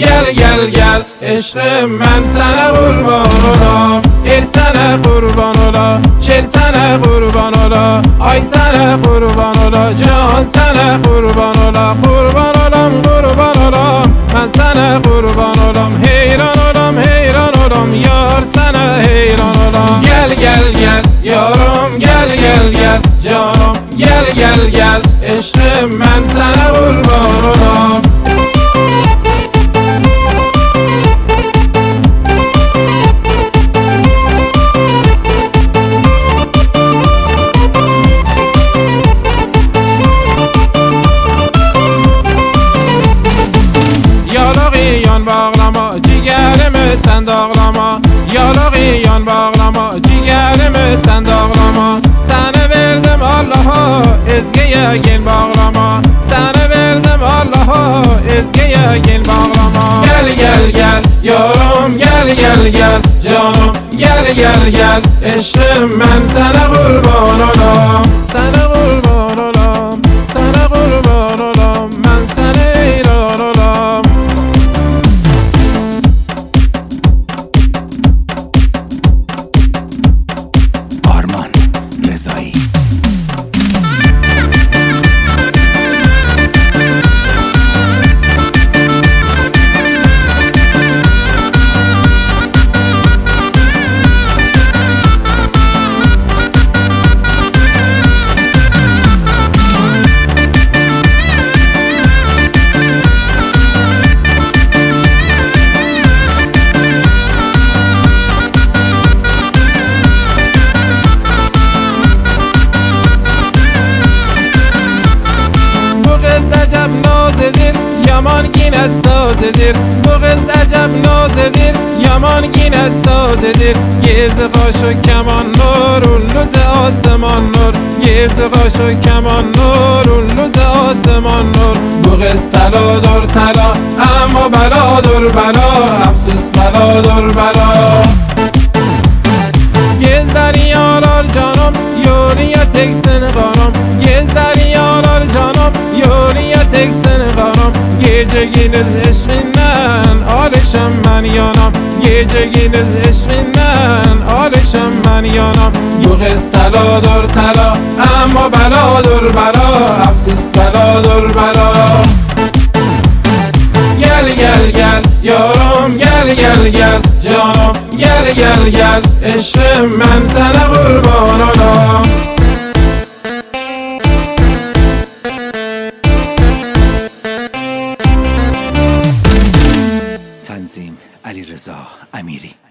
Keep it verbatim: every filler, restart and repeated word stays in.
گل گل گل عشق من سنه قربان اولا ال سنه قربان اولا چل سنه قربان اولا آی سنه قربان اولا جان سنه قربان اولا قربان اولام قربان اولام من سنه قربان اولام حیران اولام حیران اولام یار سنه حیران اولام گل گل گل یارم گل گل گل جانم گل گل گل عشق من سنه قربان اولام یالاقیان باغلama ciğerimi sen dağlama Yalaqiyan bağlama ciğerimi sen dağlama Sana verdim Allah'a ezgeye gel bağlama Sana verdim Allah'a ezgeye gel bağlama Gel gel gel yorum gel gel gel canım gel gel gel eşim ben sana kurban olam Sana kurban olam sana kurban olam ben sana hayran olam رضایی yaman yine sazedir Bu kız acab nazedir yaman yine sazedir Gezi kaşı keman nur ulluze asman nur Gezi kaşı keman nur ulluze asman nur Bu kız taladır tala ama beladır bela Afsus beladır bela Gez deryalar canım yolüye teksin kanım Gez deryalar canım yolüye teksin kanım Gece gündüz eşinden alışım ben yanam Gece gündüz eşinden alışım ben yanam Bu kız taladır tala ama beladır bela Afsus beladır bela Gel gel gel yorum gel gel gel canım gel gel gel eşim ben sana kurban olam تنظیم علیرضا امیری